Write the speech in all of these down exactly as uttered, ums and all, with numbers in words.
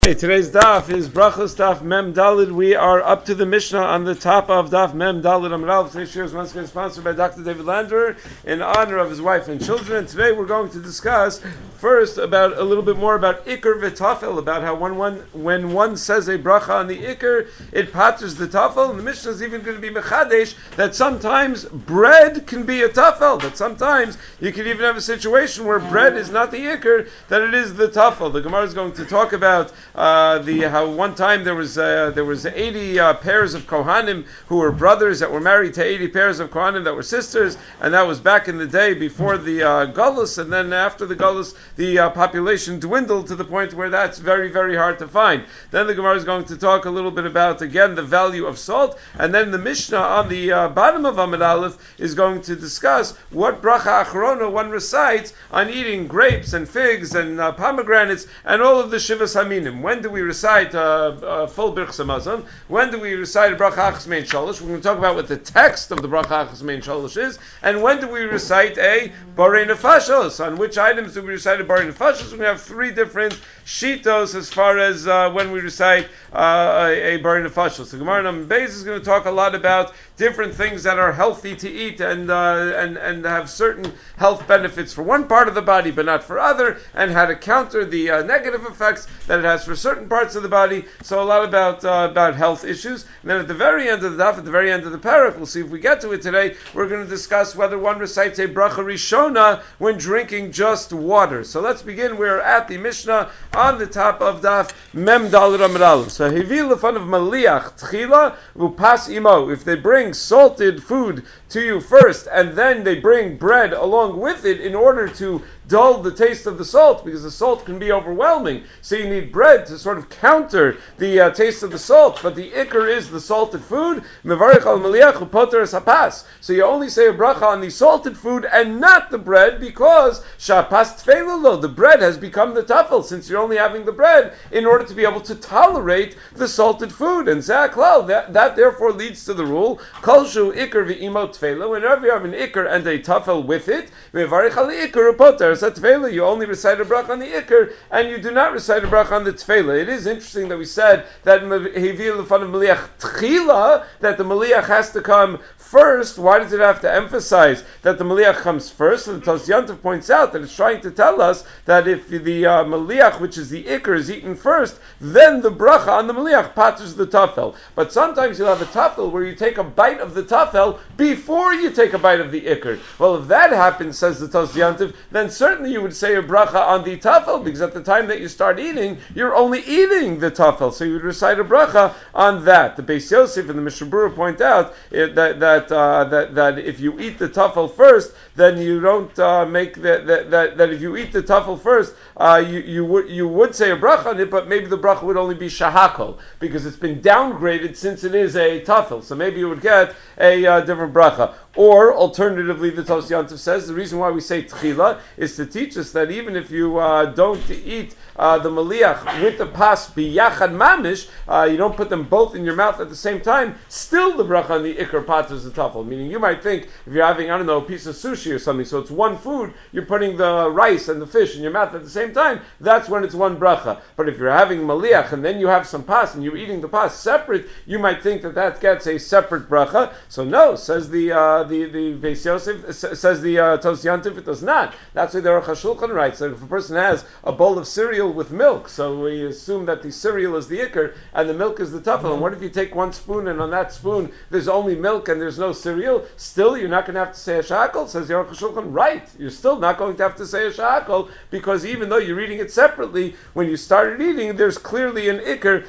Hey, today's daf is Brachos Daf Mem Dalid. We are up to the Mishnah on the top of Daf Mem Dalid Amud Aleph. Today's shir is once again sponsored by Doctor David Lander in honor of his wife and children. And today we're going to discuss first about a little bit more about Iker v'Tafel, about how when one when one says a bracha on the Iker, it patters the Tafel. And the Mishnah is even going to be mechadesh that sometimes bread can be a Tafel. That sometimes you can even have a situation where bread is not the Iker, that it is the Tafel. The Gemara is going to talk about Uh, the how one time there was uh, there was eighty uh, pairs of Kohanim who were brothers that were married to eighty pairs of Kohanim that were sisters, and that was back in the day before the uh, Gullus, and then after the Gullus, the uh, population dwindled to the point where that's very, very hard to find. Then the Gemara is going to talk a little bit about, again, the value of salt, and then the Mishnah on the uh, bottom of Amud Aleph is going to discuss what bracha achrona one recites on eating grapes and figs and uh, pomegranates and all of the Shivas Haminim. When do we recite uh, uh, full Birchas Hamazon? When do we recite Bracha Achas Mein Shalosh? We're going to talk about what the text of the Bracha Achas Mein Shalosh is. And when do we recite a Borei Nefashos? On which items do we recite a Borei Nefashos? We have three different shitos as far as uh, when we recite uh, a, a Borei Nefashos. The Gemara Num Beis is going to talk a lot about different things that are healthy to eat and uh, and and have certain health benefits for one part of the body but not for other, and how to counter the uh, negative effects that it has for certain parts of the body. So a lot about uh, about health issues. And then at the very end of the daf, at the very end of the parak, we'll see if we get to it today, we're going to discuss whether one recites a bracha rishona when drinking just water. So let's begin. We're at the Mishnah on the top of daf Mem Daled Amud Aleph. So hevi lefan of maliach tchila upas imo. If they bring salted food to you first, and then they bring bread along with it in order to dull the taste of the salt, because the salt can be overwhelming. So you need bread to sort of counter the uh, taste of the salt. But the ikar is the salted food. Mevarich al maliach upoter es hapas. So you only say a bracha on the salted food and not the bread, because shapas tfeilalo, the bread has become the tafel, since you're only having the bread in order to be able to tolerate the salted food. And zaklal, that, that therefore leads to the rule, kolshu ikar v'imo tfeila, whenever you have an ikar and a tafel with it, mevarich al ikar upoter es tefillah, you only recite a bracha on the ikar, and you do not recite a bracha on the tefillah. It is interesting that we said that hevi lefan of maliach tchila, that the maliach has to come first. Why does it have to emphasize that the maliach comes first? And the Tosyantiv points out that it's trying to tell us that if the uh, maliach, which is the ikar, is eaten first, then the bracha on the maliach patters the tafel. But sometimes you'll have a tafel where you take a bite of the tafel before you take a bite of the ikar. Well, if that happens, says the Tosyantiv, then certainly Certainly you would say a bracha on the tafel, because at the time that you start eating, you're only eating the tafel, so you would recite a bracha on that. The Beis Yosef and the Mishnah Berurah point out it, that that, uh, that that if you eat the tafel first, then you don't uh, make that, that that that if you eat the tafel first, uh, you you would you would say a bracha on it, but maybe the bracha would only be shahakol, because it's been downgraded since it is a tafel. So maybe you would get a uh, different bracha. Or, alternatively, the Tosyantiv says, the reason why we say tchila is to teach us that even if you uh, don't eat uh, the maliach with the pas biyachad mamish, uh, you don't put them both in your mouth at the same time, still the bracha on the ikar patters the tafel. Meaning you might think, if you're having, I don't know, a piece of sushi or something, so it's one food, you're putting the rice and the fish in your mouth at the same time, that's when it's one bracha. But if you're having maliach and then you have some pas and you're eating the pas separate, you might think that that gets a separate bracha. So no, says the uh, the the Beis Yosef, says the uh, Tosyantiv, it does not. That's why the Aruch HaShulchan writes that if a person has a bowl of cereal with milk, so we assume that the cereal is the ikar and the milk is the tafel. Mm-hmm. And what if you take one spoon and on that spoon there's only milk and there's no cereal? Still, you're not going to have to say a shakal, says the Aruch HaShulchan. Right, you're still not going to have to say a shakal, because even though you're eating it separately, when you started eating, there's clearly an ikar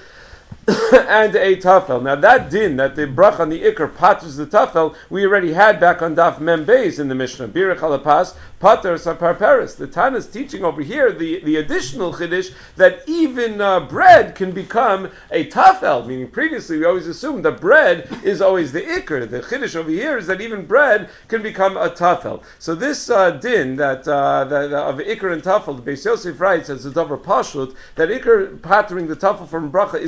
and a tafel. Now that din, that the brach on the ikar patters the tafel, we already had back on daf Mem Beis in the Mishnah. Birach alapas pater saparperis. The Tana is teaching over here the, the additional chiddush that even uh, bread can become a tafel. Meaning previously we always assumed that bread is always the ikar. The chiddush over here is that even bread can become a tafel. So this uh, din that, uh, that uh, of ikar and tafel, the Beis Yosef writes as a davar pashut, that ikar pattering the tafel from bracha is not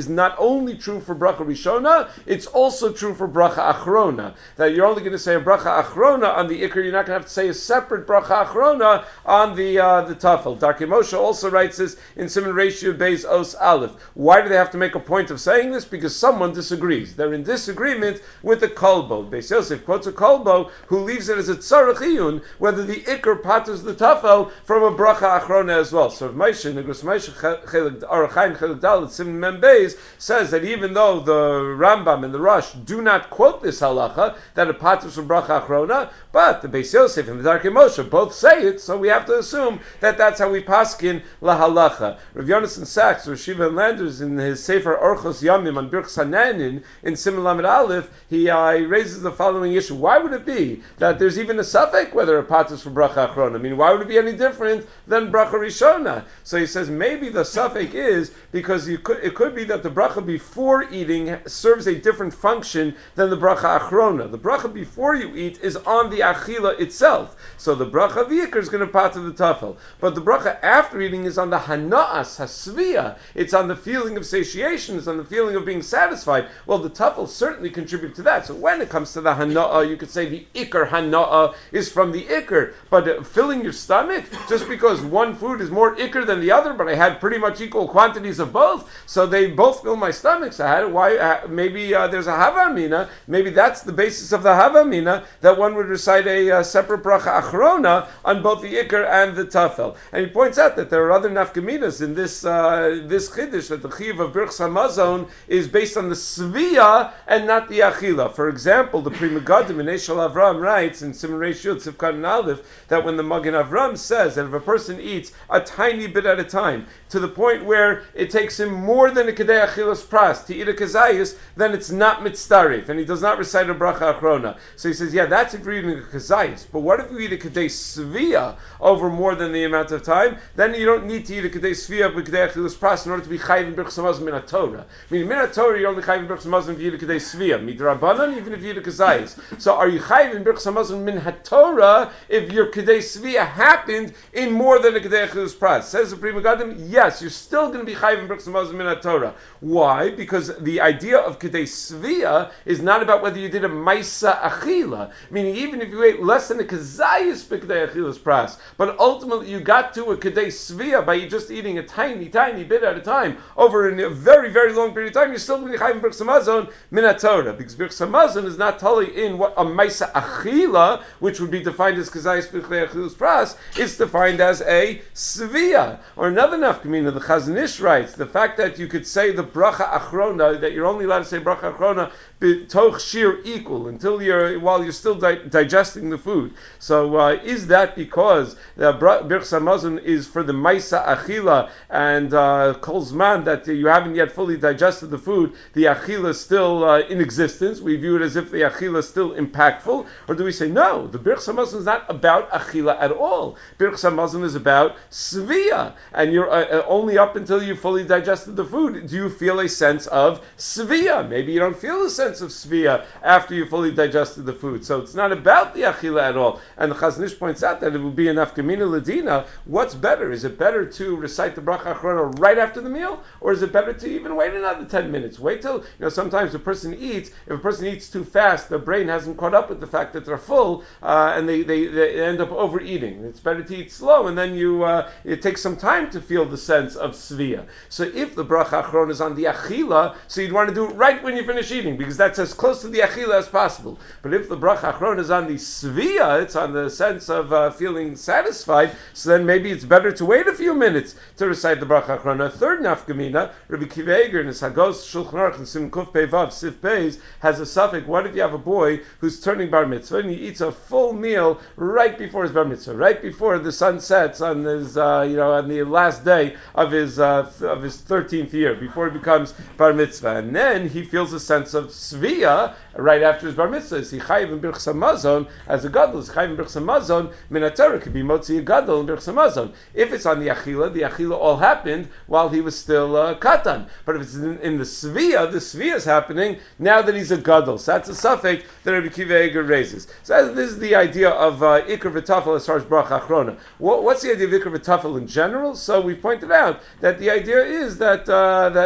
only true for bracha rishona, it's also true for bracha achrona. That you're only going to say a bracha achrona on the ikr, you're not going to have to say a separate bracha achrona on the uh, the tafel. Darkei Moshe also writes this in Siman Ratio Beis Os Aleph. Why do they have to make a point of saying this? Because someone disagrees. They're in disagreement with the kolbo. Beis Yosef quotes a kolbo who leaves it as a tzarech iyun, whether the ikr patters the tafel from a bracha achrona as well. So Moshe, Negros Moshe, Orach Chaim Chelik Dalet Siman Mem Beis says that even though the Rambam and the Rosh do not quote this halacha that it patters from bracha achrona, but the Beis Yosef and the Darkei Moshe both say it, so we have to assume that that's how we paskin la halacha. Rav Yonason Sachs, Rav Shiva and Landers, in his Sefer Orchos Yamim on Birchas Hananin in Siman Lamed Aleph, he uh, raises the following issue: why would it be that there's even a suffix whether it patters from bracha achrona? I mean, why would it be any different than bracha rishona? So he says maybe the suffix is because you could, it could be that the bracha before eating serves a different function than the bracha achrona. The bracha before you eat is on the achila itself, so the bracha v'ikr is going to patter the tafel. But the bracha after eating is on the hana'as hasviya. It's on the feeling of satiation. It's on the feeling of being satisfied. Well, the tafel certainly contribute to that. So when it comes to the hana'ah, you could say the ikr hana'ah is from the ikr. But uh, filling your stomach, just because one food is more ikr than the other, but I had pretty much equal quantities of both, so they both fill my stomach. So I had, why? Uh, maybe uh, there's a hava amina. Maybe that's the basis of the hava amina, that one would recite a uh, separate bracha achrona on both the ikr and the tafel. And he points out that there are other nafkaminas in this uh, this chiddush, that the chiv of Birchas Hamazon is based on the svia and not the achila. For example, the Pri Megadim in Eshel Avram writes in Siman Reish Yud Sivkan and Aleph that when the Magen Avram says that if a person eats a tiny bit at a time, to the point where it takes him more than a kedei achilas pras to eat a kazayis, then it's not mitzdarif, and he does not recite a bracha achrona. So he says, yeah, that's if you're eating a kazayis. But what if you eat a kedei svia over more than the amount of time? Then you don't need to eat a kedei svia with kedei achilas pras in order to be chayiv in Birchas Hamazon min Torah. Meaning min Torah you're only chayiv in Birchas Hamazon if you eat a kedei svia, midrabanan even if you eat a kazayis. So are you chayiv in Birchas Hamazon min Torah if your kedei svia happened in more than a kedei achilas pras? Says the Pri Megadim, yes, you're still going to be chayiv in Birchas Hamazon min Torah. Why? Because the idea of kedei svia is not about whether you did a maisa achila, meaning even if you ate less than a kazayis b'kedei achilas pras, but ultimately you got to a kedei svia by just eating a tiny, tiny bit at a time over a very, very long period of time, you're still going to be chayiv in Birchas Hamazon min Torah, because Birchas Hamazon is not totally in what a maisa achila, which would be defined as kazayis b'kedei achilas pras, is defined as a svia. Or another nafkamina, the Chazon Ish writes, the fact that you could say the bracha achrona, that you're only allowed to say bracha achrona b'toch shir equal, until you're, while you're still di- digesting the food. So uh, is that because the Birchas Hamazon is for the maisa achila, and uh, kol zman that you haven't yet fully digested the food, the achila is still uh, in existence, we view it as if the achila is still impactful? Or do we say, no, the Birchas Hamazon is not about achila at all. Birchas Hamazon is about svia, and you're uh, only up until you fully digested the food do you feel a sense of svia. Maybe you don't feel a sense of svia after you fully digested the food. So it's not about the achila at all. And the Chazon Ish points out that it would be an nafkamina ladina. What's better? Is it better to recite the bracha achrona right after the meal, or is it better to even wait another ten minutes? Wait till, you know, sometimes a person eats, if a person eats too fast, their brain hasn't caught up with the fact that they're full, uh, and they, they, they end up overeating. It's better to eat slow, and then you uh, it takes some time to feel the sense of svia. So if the bracha achrona is on the achila, so you'd want to do it right when you finish eating, because that's as close to the achila as possible. But if the bracha achrona is on the svia, it's on the sense of uh, feeling satisfied, so then maybe it's better to wait a few minutes to recite the bracha achrona. A third nafkamina, Rabbi Akiva Eiger in his Hagos Shulchan Aruch and Sim Kuf Pei Vav Sif Beis has a suffix. What if you have a boy who's turning bar mitzvah and he eats a full meal right before his bar mitzvah, right before the sun sets on his, uh, you know, on the last day of his uh, of his thirteenth year, before he becomes bar mitzvah, and then he feels a sense of svia right after his bar mitzvah. Is he chayiv in Birchas Hamazon as a gadol? Is chayiv in Birchas Hamazon min Torah? Could be motzi a gadol in Birchas Hamazon. If it's on the achila, the achila all happened while he was still uh, katan. But if it's in, in the svia, the svia is happening now that he's a gadol. So that's a suffix that Rabbi Akiva Eiger raises. So this is the idea of uh, ikr v'tafel as far as bracha achrona. What, what's the idea of ikr v'tafel in general? So we pointed out that the idea is that uh, that, that, that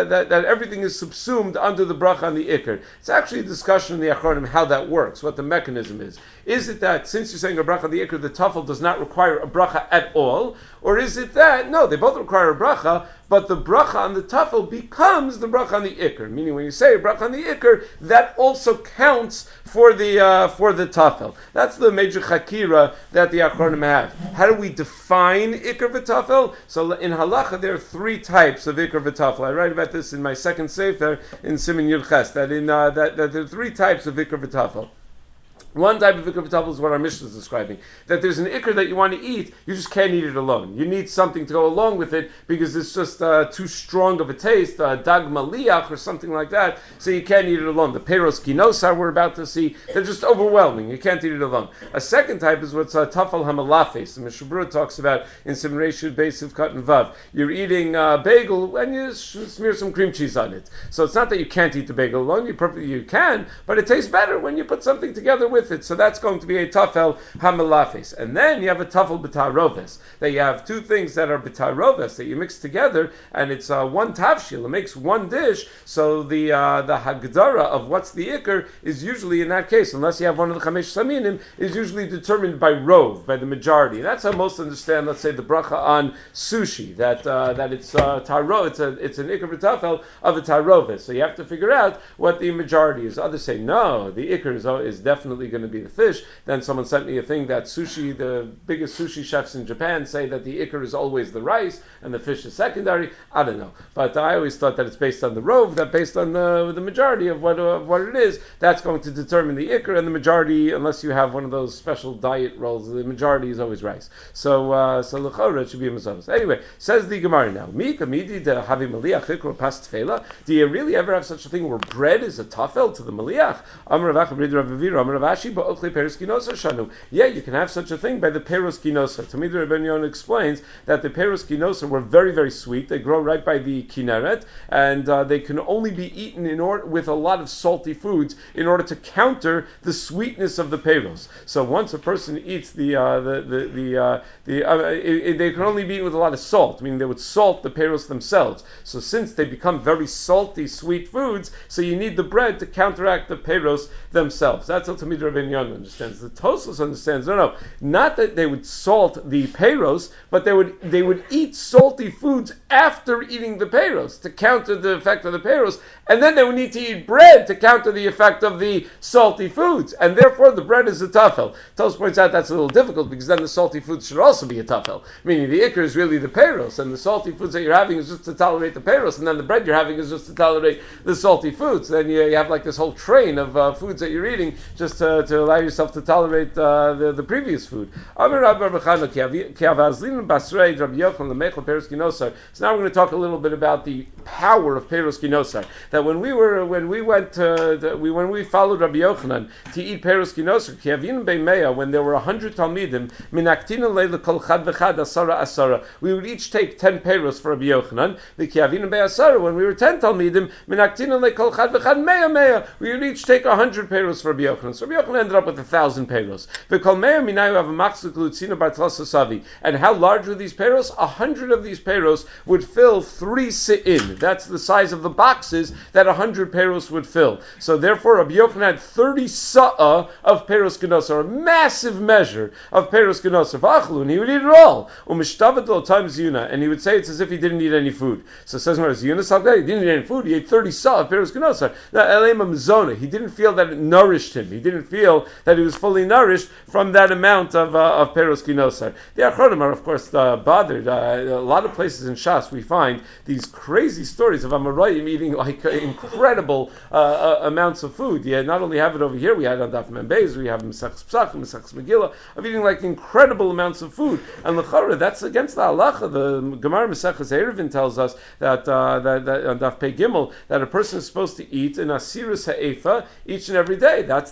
everything is subsumed under the bracha on the ikr. It's actually a discussion in the Achronim how that works, what the mechanism is. Is it that since you're saying a bracha on the ikr, the tafel does not require a bracha at all? Or is it that, no, they both require a bracha, but the bracha on the tafel becomes the bracha on the ikr? Meaning when you say a bracha on the ikr, that also counts for the uh, for the tafel. That's the major chakira that the Achronim have. How do we define ikr v'tafel? So in halacha there are three types of ikr v'tafel. I write about this in my second sefer in Siman Yud Ches, that in uh, that, that there are three types of ikr v'tafel. One type of ikr v'tafel is what our Mishnah is describing. That there's an ikr that you want to eat, you just can't eat it alone. You need something to go along with it because it's just uh, too strong of a taste, uh, dag maliach or something like that, so you can't eat it alone. The peros kinosar we're about to see, they're just overwhelming. You can't eat it alone. A second type is what's uh, tafel hamalafes. The Mishnah Berurah talks about in Simrei Shud Beis of Kat and Vav. You're eating a uh, bagel and you smear some cream cheese on it. So it's not that you can't eat the bagel alone, you perfectly you can, but it tastes better when you put something together with it. So that's going to be a tafel hamalafes. And then you have a tafel b'taroves. That you have two things that are b'taroves that you mix together, and it's uh, one tavshil. It makes one dish. So the uh, the hagdara of what's the ikr is usually in that case, unless you have one of the chamesh saminim, is usually determined by rov, by the majority. And that's how most understand, let's say, the bracha on sushi. That uh, that it's uh, taro, it's a it's an ikr b'tafel of a taroves. So you have to figure out what the majority is. Others say no, the ikr is, is definitely going to be the fish. Then someone sent me a thing that sushi, the biggest sushi chefs in Japan say that the ikr is always the rice and the fish is secondary. I don't know, but I always thought that it's based on the rov, that based on the the majority of what of what it is, that's going to determine the ikr, and the majority, unless you have one of those special diet rolls, the majority is always rice. So uh, so l'chora it should be a mazos. Anyway, says the Gemara now, Mi kamidi de havi maliach ikr pas tefela. Do you really ever have such a thing where bread is a tafel to the maliach? Amar Rav Acha Rav Avira Amar Rav Ashi. Yeah, you can have such a thing by the peros kinosa. Tamid Rabbeinu Yonah explains that the peros kinosa were very, very sweet. They grow right by the Kinneret, and uh, they can only be eaten in order with a lot of salty foods in order to counter the sweetness of the peros. So once a person eats the uh, the the the, uh, the uh, it, it, they can only be eaten with a lot of salt, meaning they would salt the peros themselves. So since they become very salty, sweet foods, so you need the bread to counteract the peros themselves. That's what Tamid Rabbeinu Yonah understands. The Tosfos understands, no, no, not that they would salt the peros, but they would they would eat salty foods after eating the peros to counter the effect of the peros, and then they would need to eat bread to counter the effect of the salty foods, and therefore the bread is a tafel. Tosfos points out that's a little difficult because then the salty foods should also be a tafel, meaning the ikr is really the peros, and the salty foods that you're having is just to tolerate the peros, and then the bread you're having is just to tolerate the salty foods. Then you, you have like this whole train of uh, foods that you're eating just to, to allow yourself to tolerate uh, the, the previous food. So now we're going to talk a little bit about the power of peros kinosar. That when we were when we went to, the, we when we followed Rabbi Yochanan to eat peros kinosar, when there were a hundred talmidim, minaktina leila kol chad v'chad asara asara, we would each take ten peros for Rabbi Yochanan. The kiavinu be'asara, when we were ten talmidim, minaktina leila kol chad v'chad meya meya, we would each take a hundred peros for Rabbi Yochanan. So Rabbi Yochanan ended up with a thousand peros. And how large were these peros? A hundred of these peros would fill three sit-in. That's the size of the boxes that a hundred peros would fill. So therefore, Rabbi Yochanan had thirty sa'ah of peros kenosa, a massive measure of peros kenosa. And he would eat it all. And he would say it's as if he didn't eat any food. So it says, he didn't eat any food. He ate thirty sa'ah of peros kenosa. He didn't feel that it nourished him. He didn't feel that he was fully nourished from that amount of uh, of peros kinosar. The Achronim are, of course, uh, bothered. Uh, a lot of places in Shas we find these crazy stories of Amoraim eating like uh, incredible uh, uh, amounts of food. You not only have it over here, we had on Daf Mem Beis, we have Mesachs Pesach, Mesachs Megillah, of eating like incredible amounts of food. And l'chara, that's against the halacha. The Gemara Mesachas Eruvin tells us that, uh, that, that on Daf Pei Gimel that a person is supposed to eat an asiris ha'efa each and every day. That's the amount of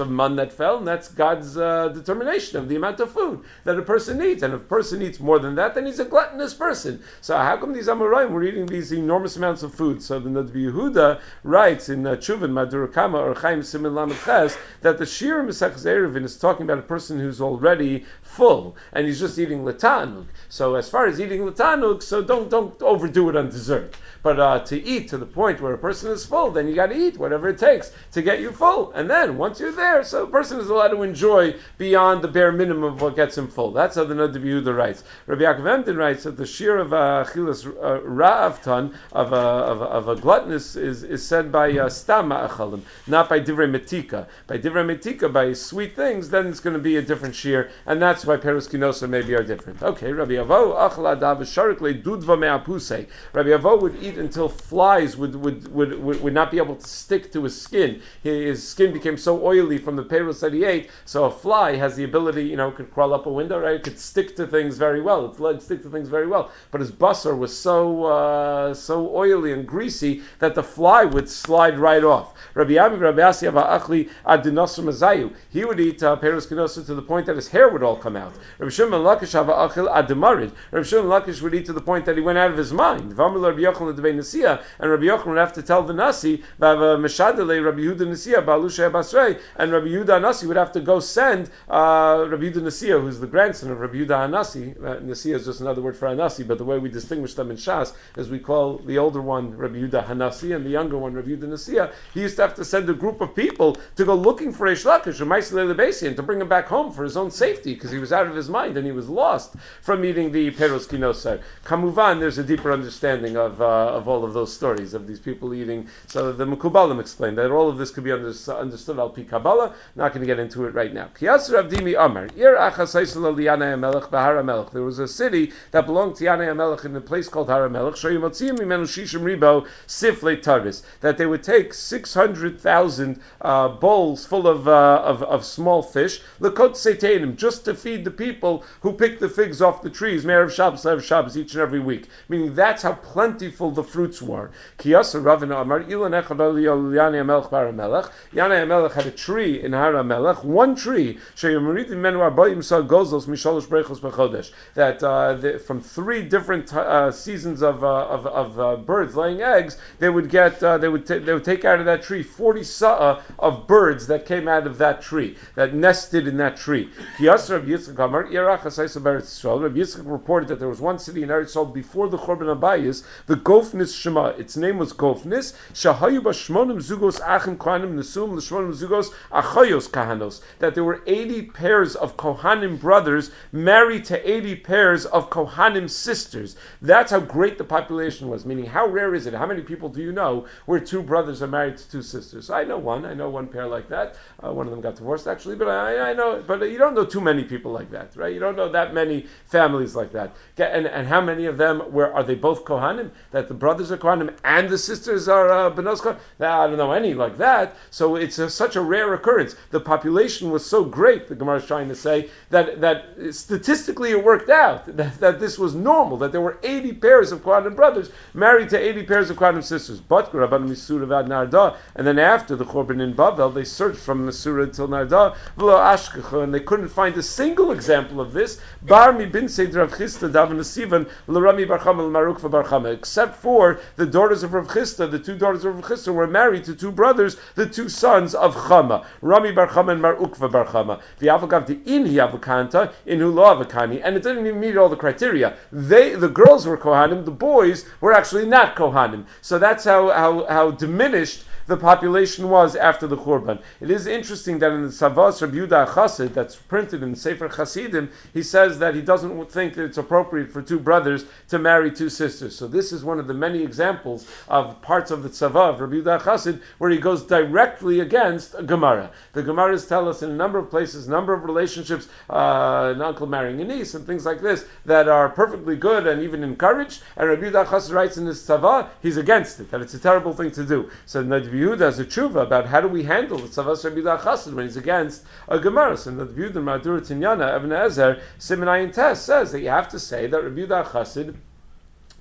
of man that fell, and that's God's uh, determination of the amount of food that a person eats. And if a person eats more than that, then he's a gluttonous person. So how come these Amoraim were eating these enormous amounts of food? So the Nadvi Yehuda writes in uh, Chuvin Madurakama or Chaim Simin Lamed Ches that the Shir Mesechus Eruvin is talking about a person who's already full and he's just eating latanug. So as far as eating latanug, so don't don't overdo it on dessert. But uh, to eat to the point where a person is full, then you got to eat whatever it takes to get you full. And then once you're there, so a person is allowed to enjoy beyond the bare minimum of what gets him full. That's how the Nadav Yehuda writes. Rabbi Yaakov Emden writes that the shir of Chilas uh, Ra'avtan of a of, of a gluttonous is, is said by uh, Stam Ma'achalim, not by Divrei Metika. By Divrei Metika, by sweet things, then it's going to be a different shir, and that's why Peros Kinosa maybe are different. Okay, Rabbi Avo Achla Dav Sharikle Dudva Me'apuse. Rabbi Avo would eat until flies would would, would would would not be able to stick to his skin. His skin became so oily from the peros that he ate, so a fly has the ability, you know, could crawl up a window, right? It could stick to things very well. Its legs stick to things very well. But his basar was so uh, so oily and greasy that the fly would slide right off. Rabbi Ami Rabbi Asi Achli Adinosr Mazayu. He would eat uh, peros kinosa to the point that his hair would all come out. Rabbi Shimon Lakish Hava Achil Ademarid. Rabbi Shimon Lakish would eat to the point that he went out of his mind. Vamil Rabbi Yochanan Devei Nasiya, and Rabbi Yochanan would have to tell the Nasi Vava Meshadele Rabbi Yehuda Nasiya Balusha Basrei, and Rabbi Yehuda Nasi would have to go send uh, Rabbi Yehuda Nasiya, who's the grandson of Rabbi Yehuda Anasi. Uh, Nasiya is just another word for Anasi, but the way we distinguish them in Shas is we call the older one Rabbi Yehuda Hanasi and the younger one Rabbi Yehuda Nasiya. He used to have to send a group of people to go looking for Eish Lakish or Ma'aseh Lebesi and to bring him back home for his own safety because he was out of his mind and he was lost from eating the Peros Kinosar. Kamuvan, there's a deeper understanding of uh, of all of those stories of these people eating. So the Mekubalim explained that all of this could be under, understood al pi Kabbalah. Not going to get into it right now. Kiyas Rav Dimi Amar, Ir Achasaisel Liana Melech Bahar Melech. There was a city that belonged to Yana Melech in a place called Har Melech. Shoyimotzim Mimenu Shishim Ribo Sifle Taris. That they would take six hundred thousand uh, bowls full of, uh, of of small fish, lekot seiteinim, just to feed the people who pick the figs off the trees, Me'erev Shabbos, Erev Shabbos, each and every week. Meaning that's how plentiful the fruits were. Kiyasa Ravina Amar, Ilan Echad Yana Melech Har Melech. Yana Melech had a tree in Har Melech, one tree, Sheyomridim Menu Arbaim Sa Gozos Mishalosh Brechos Bechodesh. That uh, the, from three different uh, seasons of uh, of, of uh, birds laying eggs, they would get uh, they would t- they would take out of that tree forty sa'ah of birds that came out of that tree, that nested in that tree. Kiyas Rabbi Yitzchak Amar, Yerach Hasayis Eretz Yisrael. Rabbi Yitzchak reported that there was one city in Eretz Yisrael before the Churban Abayis, the Gofnis Shema. Its name was Gofnis. Shahayu b'shmonim zugos achim kohanim nesum l'shmonim zugos achayos kahanos. That there were eighty pairs of Kohanim brothers married to eighty pairs of Kohanim sisters. That's how great the population was. Meaning, how rare is it? How many people do you know where two brothers are married to two sisters? I know one. I know one pair like that. Uh, one of them got divorced actually, but I, I know. But you don't know too many people like that, right? You don't know that many families like that. And, and how many of them were are they both Kohanim? That the brothers are Kohanim and the sisters are uh, Benos Kohanim? I don't know any like that. So it's a, such a rare occurrence. The population was so great, the Gemara is trying to say, that that statistically it worked out that, that this was normal, that there were eighty pairs of Kohanim brothers married to eighty pairs of Kohanim sisters. But and then after the Churban in Bavel, they searched from Masura till Narda, and they couldn't find a single example of this. Bar mi bin Seder Rav Chisda daven Sivan l'Rami Bar Chama l'Marukva Bar Chama, except for the daughters of Rav Chisda. The two daughters of Rav Chisda were married to two brothers, the two sons of Chama, Rami Bar Chama and Marukva Bar Chama. The Avagav the in he avakanta in hu lo avakani, and it didn't even meet all the criteria. They, the girls were Kohanim, the boys were actually not Kohanim. So that's how how, how diminished the population was after the Churban. It is interesting that in the Savas Rabbi Yehuda Chassid, that's printed in the Sefer Chasidim, he says that he doesn't think that it's appropriate for two brothers to marry two sisters. So this is one of the many examples of parts of the Tzava of Rabbi Yehuda Chassid where he goes directly against a Gemara. The Gemaras tell us in a number of places, a number of relationships, uh, an uncle marrying a niece and things like this, that are perfectly good and even encouraged, and Rabbi Yehuda Chassid writes in his Tzava, he's against it, that it's a terrible thing to do. So Rabbi Yehuda has a tshuva about how do we handle the Tzavas Rabbi Yehuda Chassid when he's against a Gemara. And Rabbi Yehuda Madur Tinyana Ibn Ezer Siman Ayin Tes says that you have to say that Rabbi Yehuda Chassid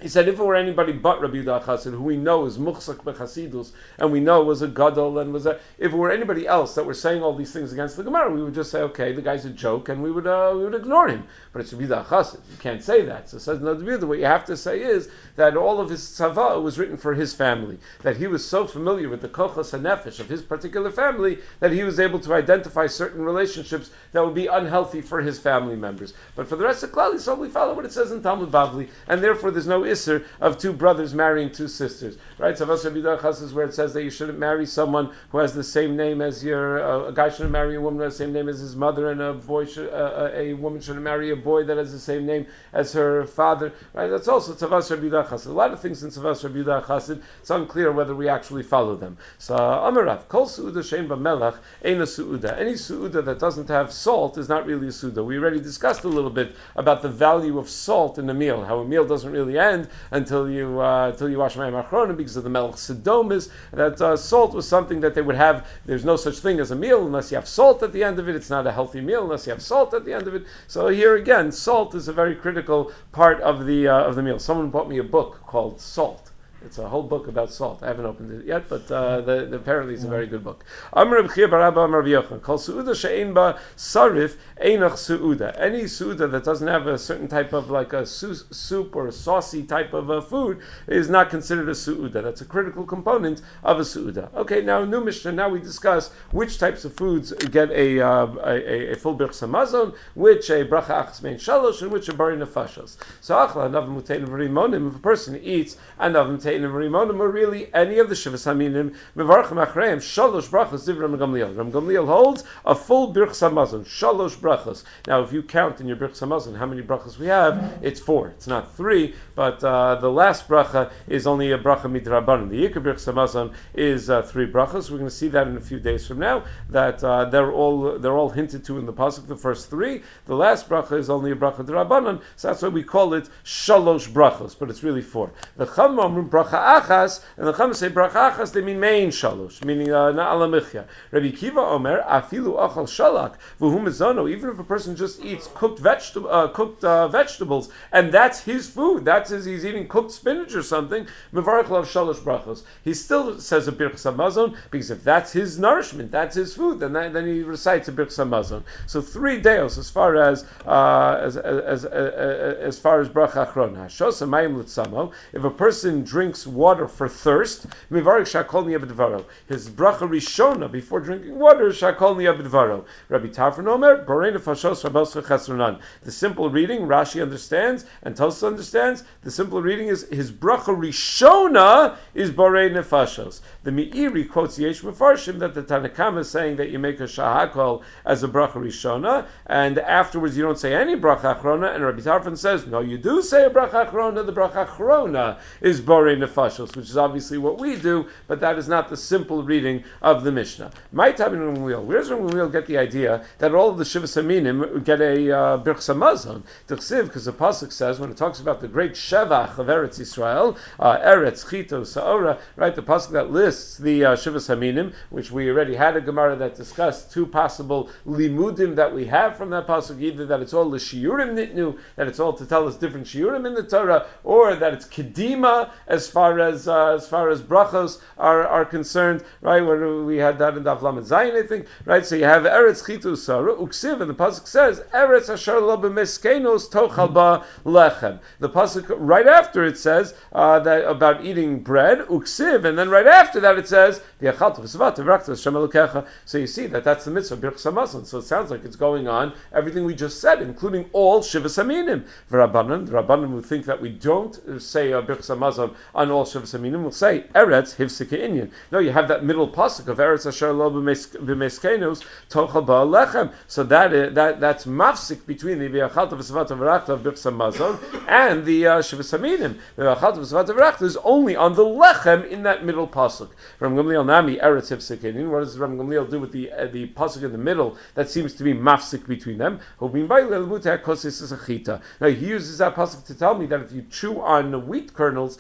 He said, if it were anybody but Rabbi Yehuda Chassid, who we know is Muchsak Bechasidus, and we know was a Gadol, and was a, if it were anybody else that were saying all these things against the Gemara, we would just say, okay, the guy's a joke, and we would uh, we would ignore him. But it's Rabbi Yehuda Chassid. You can't say that. So it says, no, what you have to say is that all of his tzava was written for his family, that he was so familiar with the kochas hanefesh of his particular family that he was able to identify certain relationships that would be unhealthy for his family members. But for the rest of Klal Yisrael, we follow what it says in Talmud Bavli, and therefore there's no isser of two brothers marrying two sisters. Right? So Rabbi Yehuda Chassid is where it says that you shouldn't marry someone who has the same name as your, uh, a guy shouldn't marry a woman who has the same name as his mother, and a boy should, uh, a woman shouldn't marry a boy that has the same name as her father. Right? That's also Tzavas Rabbi Yehuda Chassid. A lot of things in Tzavas Rabbi Yehuda Chassid, it's unclear whether we actually follow them. So Amarav, Kol Su'uda Shein B'Melach Ein a Su'uda. Any Su'uda that doesn't have salt is not really a Su'uda. We already discussed a little bit about the value of salt in a meal, how a meal doesn't really end until you uh, until you wash Mayim Achronim because of the Melech Sedomis. That uh, salt was something that they would have. There's no such thing as a meal unless you have salt at the end of it. It's not a healthy meal unless you have salt at the end of it. So here again, salt is a very critical part of the uh, of the meal. Someone bought me a book called Salt. It's a whole book about salt. I haven't opened it yet, but uh, the, the, apparently it's a very good book. Amar Reb Chia bar Abba Amar Reb Yochanan, Kol su'uda she'ein ba sarif einach su'uda. Any su'uda that doesn't have a certain type of like a su- soup or a saucy type of uh, food is not considered a su'uda. That's a critical component of a su'uda. Okay, now new Mishnah. Now we discuss which types of foods get a uh, a, a full birchas hamazon, which a bracha achas mein shalosh, and which a bari nefashos. So achla navim mutein v'rimonim. If a person eats and navim mutein or really any of the Shivas Haminim, Mevarchim Achreim, Shalosh Brachos, Div Ram Gamliel. Ram Gamliel holds a full Birchas Hamazon, Shalosh Brachos. Now, if you count in your Birchas Hamazon how many brachos we have, it's four. It's not three, but uh, the last bracha is only a bracha midrabanan. The Yikar Birchas Hamazon is uh, three brachos. We're going to see that in a few days from now. That uh, they're all they're all hinted to in the pasuk. The first three. The last bracha is only a bracha drabanan, so that's why we call it Shalosh Brachos, but it's really four. The Chachamim bracha achas, and the Chachamim say bracha achas, they mean main shalosh, meaning na'ala michya. Rabbi Kiva Omer, afilu achal shalak, v'hu mezono, even if a person just eats cooked, vegetable, uh, cooked uh, vegetables, and that's his food, that's his, he's eating cooked spinach or something, mevarach lav shalosh brachos. He still says a birchas hamazon, because if that's his nourishment, that's his food, then that, then he recites a birchas hamazon. So three deos as far as uh, as, as, as, as, as far as bracha achrona. Hashosa mayim litzamo, if a person drinks water for thirst, mivarik shakol niyabedvaro. His bracha rishona before drinking water, shakol niyabedvaro. Rabbi Tarfon Omer, borei nefashos rabos chesronan. The simple reading, Rashi understands, and Tosafos understands. The simple reading is his bracha rishona is borei nefashos. The Meiri quotes Yesh Mefarshim that the Tanakama is saying that you make a shahakol as a bracha rishona, and afterwards you don't say any bracha achrona. And Rabbi Tarfon says, no, you do say a bracha achrona. The bracha achrona is borei nefashos, which is obviously what we do, but that is not the simple reading of the Mishnah. My time in Ramgamliel. Where's Ramgamliel get the idea that all of the Shivas Haminim get a uh, birchas hamazon? T'chsiv, because the pasuk says when it talks about the great shevach of Eretz Yisrael, uh, Eretz Chito Saora, right? The pasuk that lists the uh, Shivas Haminim, which we already had a Gemara that discussed two possible limudim that we have from that pasuk, either that it's all the shiurim nitnu, that it's all to tell us different shiurim in the Torah, or that it's kedima as far as uh, as far as brachos are, are concerned, right? Where we had that in Daf Lamed Zayin, I think, right? So you have Eretz Chitu Sara Uksiv, and the pasuk says Eretz Asher Lo B'Meskenos Tochal Ba Lechem. The pasuk right after it says uh, that about eating bread Uksiv, and then right after that it says V'Yachalta V'Svat V'Rakta Hashem Elokecha. So you see that that's the mitzvah Birchas Hamazon. So it sounds like it's going on everything we just said, including all Shivas Haminim. V'Rabbanan, the Rabbanan who think that we don't say uh, Birchas Hamazon on all Shivas Haminim will say Eretz Hivsika Inyan. No, you have that middle pasuk of Eretz Asher Lo B'Meskenos Tochal Ba Lechem. So that is, that that's mafsik between the V'Yachalta V'Svat V'Rakta of Birchas Hamazon and the uh, Shivas Haminim. The V'Yachalta V'Svat V'Rakta is only on the Lechem in that middle pasuk. Ram Gamliel Nami Eretz Hivsika Inyan. What does Ram Gamliel do with the uh, the pasuk in the middle that seems to be mafsik between them? Now he uses that pasuk to tell me that if you chew on wheat kernels, that you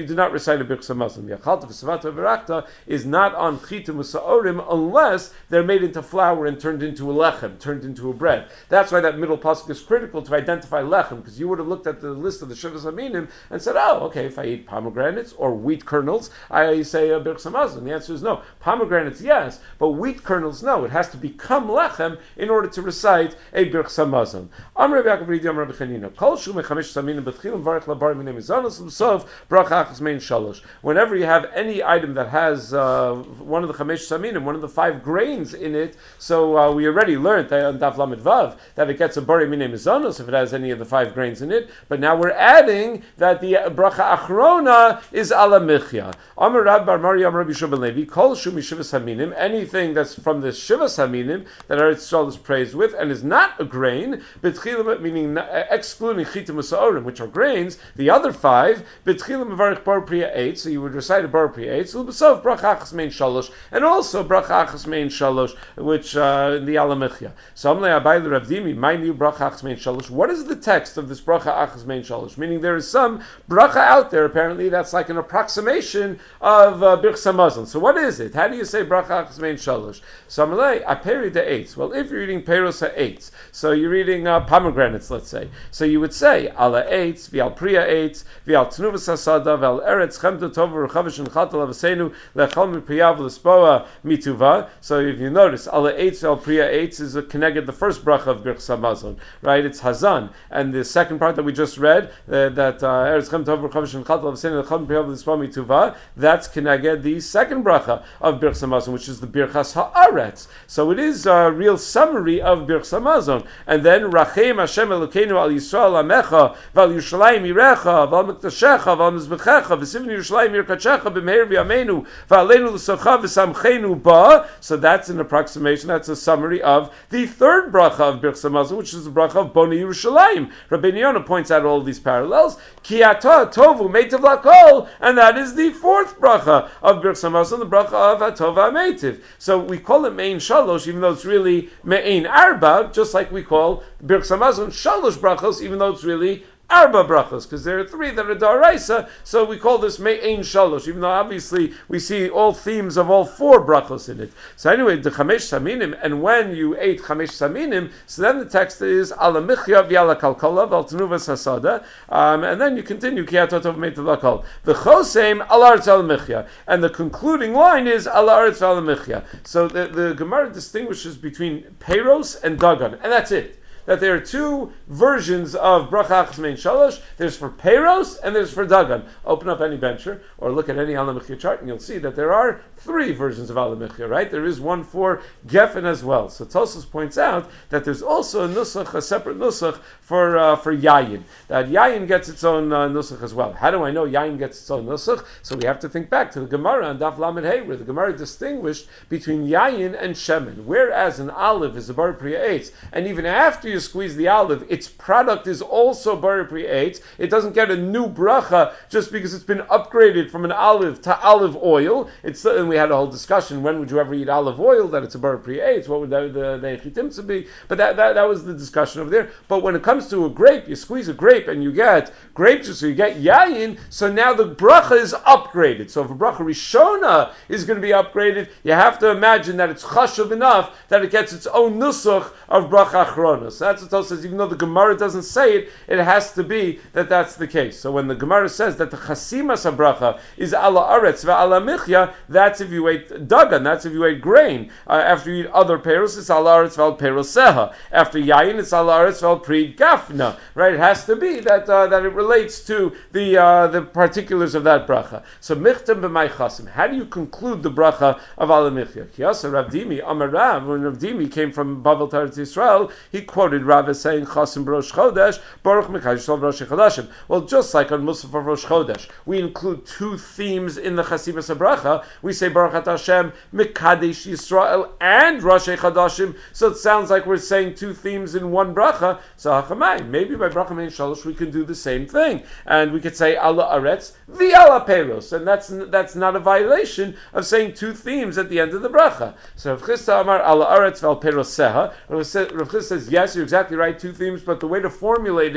do not recite a Birchas Hamazon. The Achalta v'Savata v'Rakta is not on Chitim v'Sa'orim unless they're made into flour and turned into a lechem, turned into a bread. That's why that middle pasuk is critical to identify lechem, because you would have looked at the list of the Shivas Aminim and said, oh, okay, if I eat pomegranates or wheat kernels, I say a Birchas Hamazon. The answer is no. Pomegranates, yes, but wheat kernels, no. It has to become lechem in order to recite a Birchas Hamazon. Amr Rabbi Yaakov Ridi Amr Rabbi Chanina. Kol shu mechamesh saminim b'tchilim varech labar minei mizanos l'sov bracha achas mein shalosh. Whenever you have any item that has uh, one of the chamesh saminim, one of the five grains in it, so uh, we already learned that on Daf Lamed Vav that it gets a bari minei mizanos if it has any of the five grains in it. But now we're adding that the bracha achrona is ala michya. Amr Rab Bar Maryam Rabbi Shimon Levi. Kol shu mishivas haminim. Anything that's from the shivas haminim that Eretz Yisrael is praised with and is not a grain, b'tchilim, meaning excluding chitim u'sa'orim, which are grains, the other five, b'tchilim mevarich bar priya eight, so you would recite a bar priya eight, so l'b'sov bracha achas mein shalosh, and also bracha achas mein shalosh, which uh, in the alamichya. So Amlei Abai l'Rav Dimi, my new bracha achas mein shalosh. What is the text of this bracha achas mein shalosh? Meaning there is some bracha out there apparently that's like an approximation of uh, Birchas Hamazon. So what is it? How do you say bracha achas mein shalosh? So Amlei aperi de eight. Well, if you're eating peros ha'eitz, so you're eating uh, pomegranates, let's say. So you would say, ala eitz, v'al priya eitz, v'al tnuvas hasada, v'al eretz, chemta tova, r'chavish and chatal avasenu, lechal mipriyav, l'spoa mituva. So if you notice, ala eitz, v'al priya eitz is a connected the first bracha of Birchas Hamazon, right? It's hazan. And the second part that we just read, uh, that eretz, chemta tova, r'chavish and chatal avasenu, lechal mipriyav, l'spoa mituva, that's connected the second bracha of Birchas Hamazon, which is the Birchas ha'aretz. So it is a real summary of Birchas Hamazon. And then, Rachem Hashem Elokeinu al Yisrael Amecha, Val Yerushalayim Yirecha, Val Miktashecha, Val Mizbechecha, V'sivni Yerushalayim Yirkachecha, B'meir V'yameinu, V'aleinu L'socha, V'samcheinu Ba. So that's an approximation, that's a summary of the third bracha of Birchas Hamazon, which is the bracha of Boni Yerushalayim. Rabbeinu Yonah points out all of these parallels. Ki ata tovu meitav lakol, and that is the fourth bracha of Birchas Hamazon, the bracha of Atova Meitiv. So we call it Mein Shalosh, even though it's really Mein Arba, just like we call Birchas Hamazon Shalosh brachos, even though it's really Arba brachos, because there are three that are daraisa, so we call this Me'ein Shalosh, even though obviously we see all themes of all four brachos in it. So anyway, the Chamesh Saminim, and when you ate Chamesh Saminim, so then the text is Ala Michya V'Ala Kalkola V'Al Tenuvas Hasada, um, and then you continue Ki Atotov Meitav Lakol. The Chosem Al Aretz Al Michya, and the concluding line is Al Aretz Al Michya. So the, the Gemara distinguishes between Peiros and Dagan, and that's it. That there are two versions of bracha achas mein shalosh. There's for Peiros and there's for Dagan. Open up any bencher or look at any Alamichya chart and you'll see that there are three versions of Alamichya, right? There is one for Geffen as well. So Tosfos points out that there's also a nusach, a separate nusach for uh, for Yayin. That Yayin gets its own uh, nusach as well. How do I know Yayin gets its own nusach? So we have to think back to the Gemara on Daf Lamed Hey, where the Gemara distinguished between Yayin and Shemen. Whereas an olive is a bar priya eitz, and even after you squeeze the olive, its product is also bar priya eitz. It doesn't get a new bracha just because it's been upgraded from an olive to olive oil. It's and we had a whole discussion, when would you ever eat olive oil, that it's a bar priya eitz, what would the, the, the chitim to be? But that, that, that was the discussion over there. But when it comes to a grape, you squeeze a grape and you get grape juice, so you get yayin, so now the bracha is upgraded. So if a bracha rishona is going to be upgraded, you have to imagine that it's chashuv enough that it gets its own nusach of bracha achrona. So that's what Tosfos says, even though the Gemara doesn't say it, it has to be that that's the case. So when the Gemara says that the chasimas habracha is ala aretz ve'ala michya, that's if you ate dagan, that's if you ate grain. Uh, after you eat other peros, it's ala aretz ve'al peroseha. After yayin, it's ala aretz ve'al pri gafna. Right? It has to be that uh, that it relates to the uh, the particulars of that bracha. So michtem b'may chasim. How do you conclude the bracha of ala michya? Kiyasa Rav Dimi Amar Rav, when Rav Dimi came from Bavel to Eretz Yisrael, he quoted Rav as saying chasim b'rosh chodesh baruch mikadosh b'rosh chodashim. Well, just like on Musaf of Rosh Chodesh, we include two themes in the chasimas bracha. We say Baruch Atah Hashem Mikadesh Yisrael and Rosh Chodashim. So it sounds like we're saying two themes in one bracha. So Hachamay, maybe by bracha mein shalosh we can do the same thing, and we could say Ala Aretz v'Ala Peiros, and that's that's not a violation of saying two themes at the end of the bracha. So Rav Chisda Amar Ala Aretz v'Al Peiros Seha. Rav Chisda says yes, you're exactly right, two themes, but the way to formulate it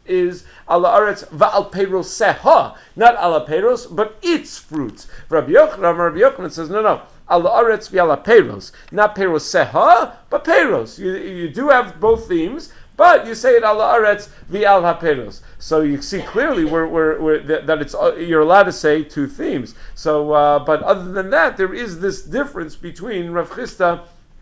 is ala aretz va'al peiroseha, not ala peiros, but its fruits. Rabbi Yochanan, Rabbi Yochanan says, no, no, ala aretz v'ala peiros, not peiroseha, but peiros. You, you do have both themes, but you say it ala aretz v'al haperos. So you see clearly we're, we're, we're, that, that it's uh, you're allowed to say two themes. So, uh, but other than that, there is this difference between Rav Chisda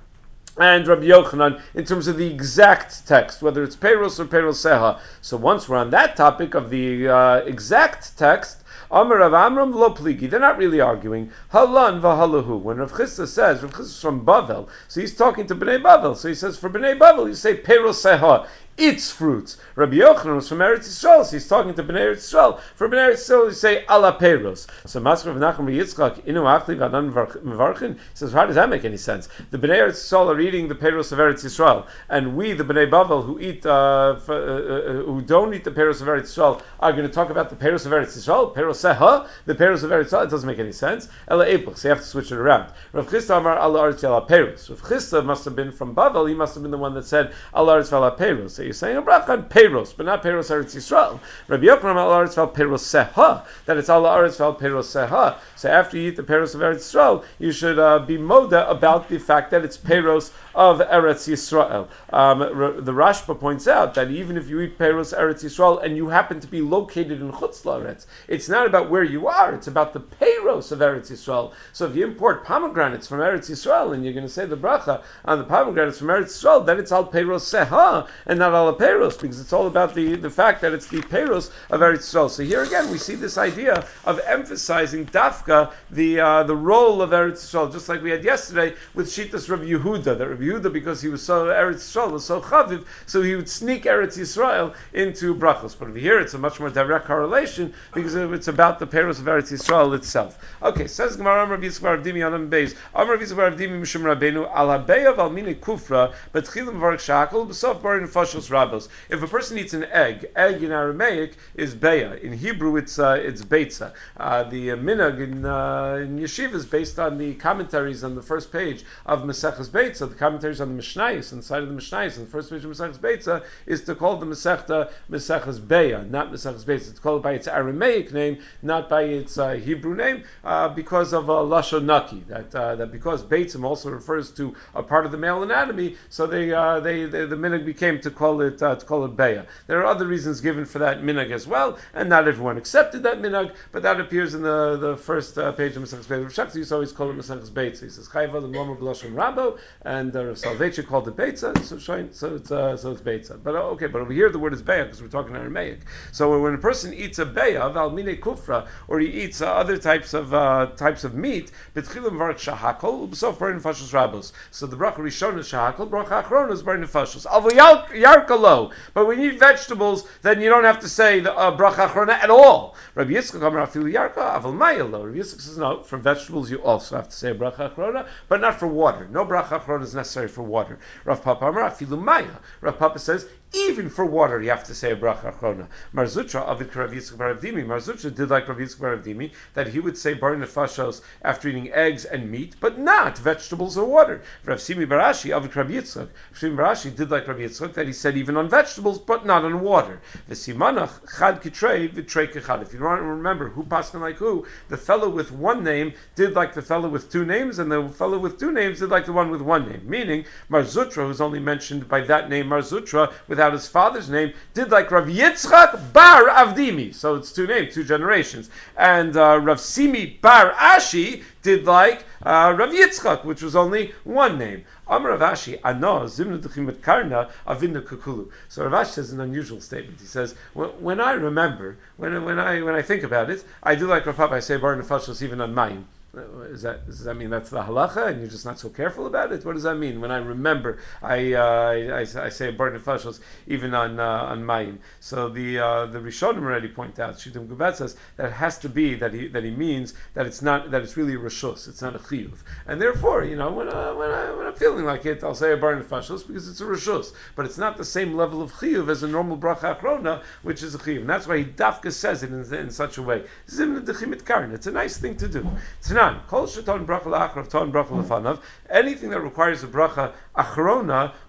and Rabbi Yochanan in terms of the exact text, whether it's peiros or peiroseha. So once we're on that topic of the uh, exact text, Amar Rav Amram lo pligi. They're not really arguing. Halan v'halahu. When Rav Chisda says, Rav Chisda is from Bavel, so he's talking to Bnei Bavel. So he says, for Bnei Bavel, you say peiroseha, its fruits. Rabbi Yochanan was from Eretz Yisrael, so he's talking to Bnei Eretz Yisrael. For Bnei Eretz Yisrael, you say ala peiros. So Maskar Rav Nachman Yitzchak inu achli v'anan mevarchin. He says, how does that make any sense? The Bnei Eretz Yisrael are eating the peiros of Eretz Yisrael, and we, the Bnei Bavel, who eat, uh, f- uh, uh, who don't eat the peiros of Eretz Yisrael, are going to talk about the peiros of Eretz Yisrael. Peiros seha, the peiros of Eretz Yisrael. It doesn't make any sense. Ela epuch. So you have to switch it around. Rav Chisda Amar ala aretz ala peiros. Rav Chisda must have been from Bavel. He must have been the one that said ala aretz ala peiros. So you're saying a bracha peiros, but not peiros Eretz Yisrael. Rabbi Yochanan al aretz val peiros seha, that it's al aretz val peiros seha. So after you eat the peiros of Eretz Yisrael, you should uh, be moda about the fact that it's peiros of Eretz Yisrael. Um, the Rashba points out that even if you eat peiros Eretz Yisrael and you happen to be located in Chutz La'aretz, it's not about where you are; it's about the peiros of Eretz Yisrael. So if you import pomegranates from Eretz Yisrael and you're going to say the bracha on the pomegranates from Eretz Yisrael, then it's al peiros seha and not al peiros, because it's all about the, the fact that it's the peiros of Eretz Yisrael. So here again, we see this idea of emphasizing dafka, the uh, the role of Eretz Yisrael, just like we had yesterday with Shitas Rabbi Yehuda. That Rabbi Yehuda, because he was so Eretz Yisrael, was so chaviv, so he would sneak Eretz Yisrael into brachos. But over here, it's a much more direct correlation because it's about the peiros of Eretz Yisrael itself. Okay, says Gemara, Rabbi Yitzchak Bar Avdimi Anam Beis, Amar Rabbi Yitzchak Bar Avdimi Mishum Rabbeinu Al Habeyav Al Mini Kufra, but Chilim Vark Shakol B'Sof Barin Fashos Rabos. If a person eats an egg, egg in Aramaic is beya. In Hebrew, it's uh, it's beitza. Uh, the uh, minhag in, uh, in yeshiva is based on the commentaries on the first page of Maseches Beitza. The commentaries on the Mishnayos, on the side of the Mishnayos, on the first page of Maseches Beitza, is to call the Masechta Maseches Beya, not Maseches Beitza. It's called by its Aramaic name, not by its uh, Hebrew name, uh, because of uh, lashon naki. That uh, that because Beitzim also refers to a part of the male anatomy, so they uh, they, they the minhag became to call it uh, to call it beya. There are other reasons given for that minhag as well, and not everyone accepted that minhag, but that appears in the, the first uh, page of Maseches Beitza. Rav Shach used to always call it Maseches Beitza. He says Chayva l'momer b'lashon Rabo, and uh, Rav Soloveitchik called it Beitza, so so it's uh, so it's Beitza. But uh, okay, but over here the word is beya because we're talking Aramaic. So when a person eats a beya, val mine kufra, or he eats uh, other types of uh, types of meat, betchilim vark shahakol, u'b'sof barin nefashos rabos. So the bracha rishon is shahakol, bracha achron is barin nefashos. Avo yarkalo. But when you eat vegetables, then you don't have to say the uh, bracha achrona at all. Rabbi Yitzchak Amar afilu yarka, aval mayelo. Rabbi Yitzchak says no. For vegetables, you also have to say bracha achrona, but not for water. No bracha achrona is necessary for water. Rav Papa Amar afilu maya. Rav Papa says even for water, you have to say a bracha achrona. Mar Zutra avid Rav Yitzchak bar Avdimi. Mar Zutra did like Rav Yitzchak bar Avdimi that he would say bar nefashos after eating eggs and meat, but not vegetables or water. Rav Simi Barashi avid Rav Yitzchak. Rav Simi Barashi did like Rav Yitzchak that he said even on vegetables, but not on water. V'simanach chad kitrei v'trei kechad. If you don't remember who passed like who, the fellow with one name did like the fellow with two names, and the fellow with two names did like the one with one name. Meaning Mar Zutra, who's only mentioned by that name Mar Zutra without his father's name, did like Rav Yitzchak bar Avdimi. So it's two names, two generations. And uh, Rav Simi bar Ashi did like uh, Rav Yitzchak, which was only one name. Amar Rav Ashi, ano zimnu d'chimet karna avinna kukulu. So Rav Ashi says an unusual statement. He says, when I remember, when when I when I think about it, I do like Rav Papa. I say bar nefashos even on mayim. Is that, does that mean that's the halacha and you're just not so careful about it? What does that mean? When I remember, I uh, I, I say a bar nefashos even on uh, on mayim. So the uh, the Rishonim already point out, Shittim Gubat says that it has to be that he that he means that it's not that it's really a reshus, it's not a chiyuv, and therefore you know when uh, when I when I'm feeling like it, I'll say a bar nefashos because it's a reshus, but it's not the same level of chiyuv as a normal bracha achrona, which is a chiyuv. And that's why he dafka says it in, in such a way. Zimna d'chimit karn. It's a nice thing to do. It's not. Kol sheton bracha la'achrav, ton bracha lefanav. Anything that requires a bracha achrona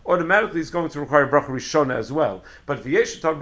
automatically is going to require bracha rishona as well. But if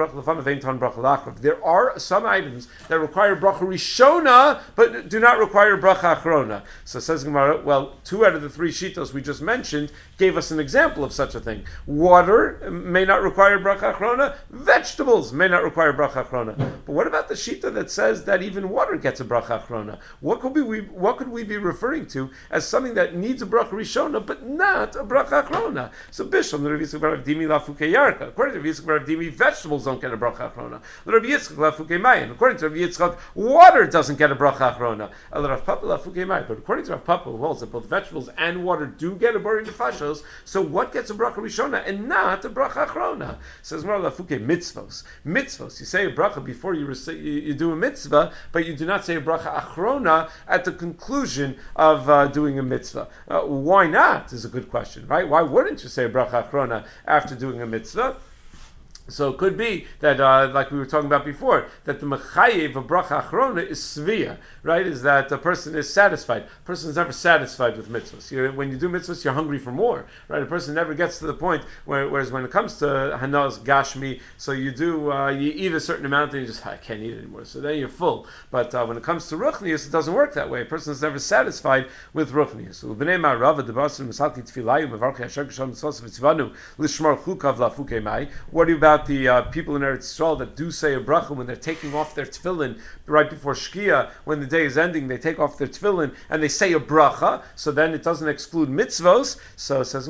there are some items that require bracha rishona, but do not require bracha achrona. So says Gemara, well, two out of the three shitos we just mentioned gave us an example of such a thing. Water may not require bracha achrona, vegetables may not require bracha achrona. But what about the shita that says that even water gets a bracha achrona? What could we what could we be referring to as something that needs a bracha rishona but not a bracha achrona? So Bishlam, the Rabbi Yitzchak bar Avdimi lafuke yarka. According to Rabbi Yitzchak bar Avdimi, vegetables don't get a bracha achrona. The Rabbi Yitzchak lafuke mayin. According to Rabbi Yitzchak, water doesn't get a bracha achrona. But according to Rav Papa, who holds that both vegetables and water do get a bari nefashos, so what gets a bracha rishona and not a bracha achrona? Says Mar lafuke mitzvos. Mitzvos. You say a bracha before you, recite, you, you do a mitzvah, but you do not say a bracha achrona at the conclusion of uh, doing a mitzvah. Uh, why not? Is a good question, right? Why wouldn't you say a bracha achrona after doing a mitzvah? So it could be that, uh, like we were talking about before, that the mechayev of bracha achrona is svia, right? Is that the person is satisfied. A person is never satisfied with mitzvahs. You're, when you do mitzvahs, you're hungry for more, right? A person never gets to the point where, whereas when it comes to hanaz gashmi, so you do, uh, you eat a certain amount and you just, I can't eat anymore. So then you're full. But uh, when it comes to ruchnius, it doesn't work that way. A person is never satisfied with ruchnius. So b'nei ma'arava debasim misalki tfilayu mevarki hashem k'shalom mitzvos v'tzivanu lishmar chukav lafuke mai. What about the uh, people in Eretz Yisrael that do say a bracha when they're taking off their tefillin right before Shkia, when the day is ending, they take off their tefillin and they say a bracha, so then it doesn't exclude mitzvos. So it says,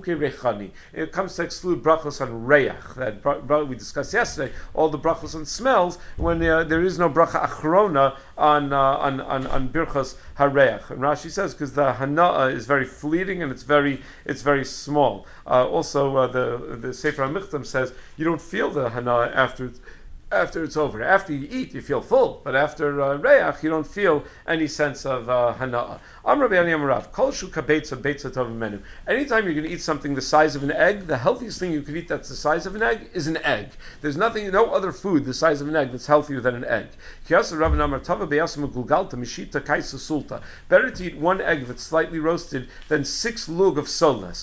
it comes to exclude brachos on reach, that we discussed yesterday, all the brachos on smells, when uh, there is no bracha achrona on, uh, on, on, on birchos hareach. And Rashi says, because the hana'ah is very fleeting and it's very it's very small. Uh, also, uh, the, the Sefer HaMichtam says, you don't feel the hana'ah after after it's over. After you eat, you feel full, but after uh, reach, you don't feel any sense of uh, hana'ah. Anytime you're going to eat something the size of an egg, the healthiest thing you could eat that's the size of an egg is an egg. There's nothing, no other food the size of an egg that's healthier than an egg. Better to eat one egg that's slightly roasted than six lug of solas.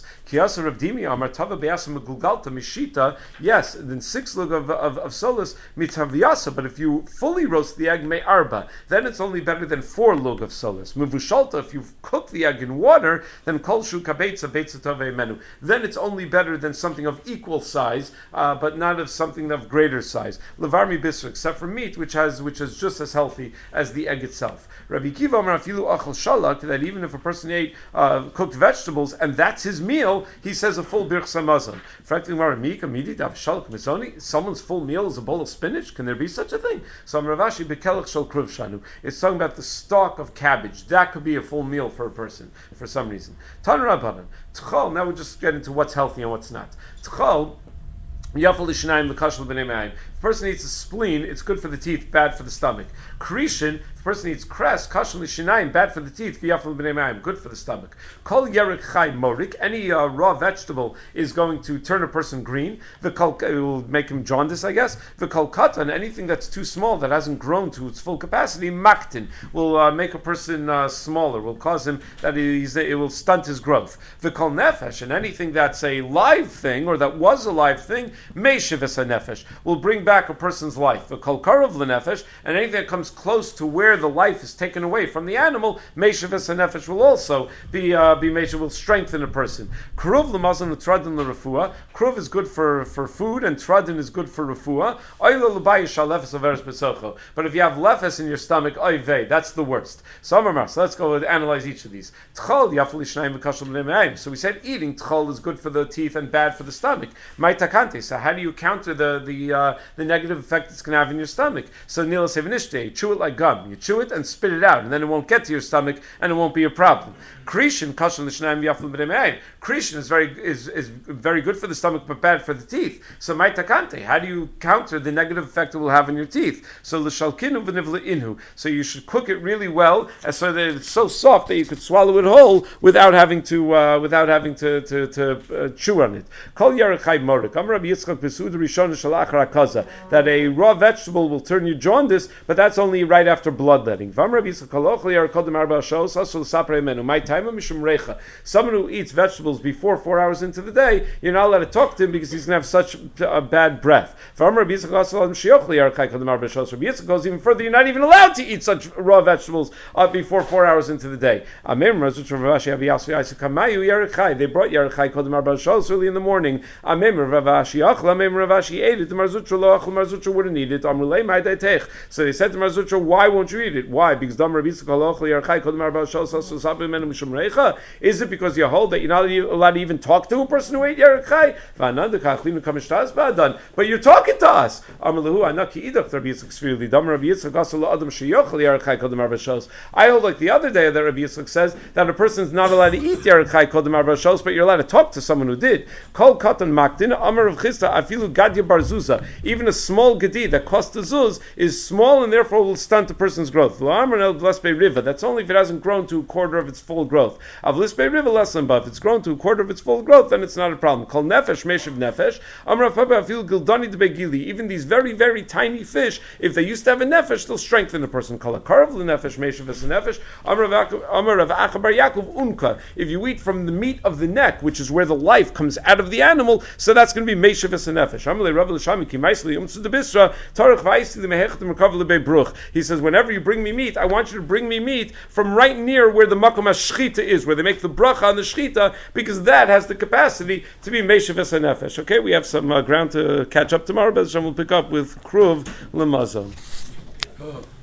Yes, then six lug of, of, of solas mitavyasa, but if you fully roast the egg, me arba, then it's only better than four lug of solas. Muvushalta, if you cook the egg in water, then kolshu kabetza betza tovei menu. Then it's only better than something of equal size, uh, but not of something of greater size. Levarmi bisra, except for meat, which has which is just as healthy as the egg itself. Rabbi Kiva Amar afilu achal shalak, that even if a person ate uh, cooked vegetables and that's his meal, he says a full birchsa mazon. Someone's full meal is a bowl of spinach. Can there be such a thing? So Ravashi bekelach shel kruv shanu. It's talking about the stalk of cabbage. That could be a full meal for a person for some reason. Tan Rabbanan. Tchol. Now we'll just get into what's healthy and what's not. Tchol. Yafal l'shinayim l'kashal b'nei ma'ayim. If a person eats a spleen, it's good for the teeth, bad for the stomach. Krishin, if a person eats cress, kashal l'shinayim, bad for the teeth, v'yafal b'nei ma'ayim, good for the stomach. Kol yerek chay morik, any uh, raw vegetable is going to turn a person green. V'kol, it will make him jaundice, I guess. V'kol katan, anything that's too small, that hasn't grown to its full capacity, maktin, will uh, make a person uh, smaller, will cause him, that he's, it will stunt his growth. V'kol nefesh, and anything that's a live thing, or that was a live thing, meishivis nefesh, will bring back a person's life. The kol karov lenefesh, and anything that comes close to where the life is taken away from the animal, meishivis nefesh will also be uh, be meishiv, will strengthen a person. Kruv lemazon utradin lerefua. Kruv is good for, for food, and tradin is good for refua. Oilo lubayish alefes averes besocho. But if you have lefes in your stomach, oivei, that's the worst. So so let's go and analyze each of these. Tchol yafal ishnayim v'kashal b'nei ma'ayim. So we said eating tchol is good for the teeth and bad for the stomach. Maitakante. So how do you counter the the uh, the negative effect it's going to have in your stomach? So nila sevenishte, chew it like gum. You chew it and spit it out, and then it won't get to your stomach, and it won't be a problem. Krishin kashal l'shnayim yafal b'nei ma'ayim. Krishin is very is, is very good for the stomach, but bad for the teeth. So maitakante, how do you counter the negative effect it will have in your teeth? So l'shalkinu v'nivla inhu. So you should cook it really well, so that it's so soft that you could swallow it whole without having to uh, without having to to, to uh, chew on it. Kol yarechai morik. Am Rabbi Yitzchak that a raw vegetable will turn you jaundice, but that's only right after blood bloodletting. Someone who eats vegetables before four hours into the day, you're not allowed to talk to him because he's going to have such a bad breath. Rabbi Yitzchak goes even further, you're not even allowed to eat such raw vegetables uh, before four hours into the day. They brought Yarechai Kodem Arba Shos early in the morning. Ravashi ate it. The Marzutra lo achlu, Marzutra wouldn't eat it. Amrulei mai daitech. So they said to Marzutra, why won't you eat it? Why? Because Dam Rabbi Yitzchak lo achlu Yarechai Kodem Arba Shos asu sabim menu mishum reicha. Is it because you hold that you're not allowed to even talk to a person who ate Yarechai? V'ananda kachlinu kamishtas ba'adan. But you're talking to us. Amrulei anaki idach Rabbi Yitzchak sfirli. Dam Rabbi Yitzchak asu lo adam sheyochel Yarechai Kodem Arba Shos. I hold like the other day that Rabbi Yitzchak says that a person is not allowed to eat Yarechai Kodem Arba Shos, but you're allowed to talk to someone who did. Kol katan maktin amar of chista afilu gadya barzuza. Even a small gedi that costs a zuz is small and therefore will stunt a person's growth. That's only if it hasn't grown to a quarter of its full growth. If it's grown to a quarter of its full growth, then it's not a problem. Kol nefesh meshiv nefesh amar afilu gildani debegili. Even these very very tiny fish, if they used to have a nefesh, they'll strengthen a person. Kol akarv lenefesh meshiv es nefesh amar of achabar Yaakov unka. If you eat from the meat of the neck, which is where the life comes out of the animal, so that's going to be meshiv es nefesh. He says, whenever you bring me meat, I want you to bring me meat from right near where the makom hashchita is, where they make the bracha on the shchita, because that has the capacity to be meshiv es nefesh. Okay, we have some uh, ground to catch up tomorrow, but we'll pick up with Kruv Lemazon.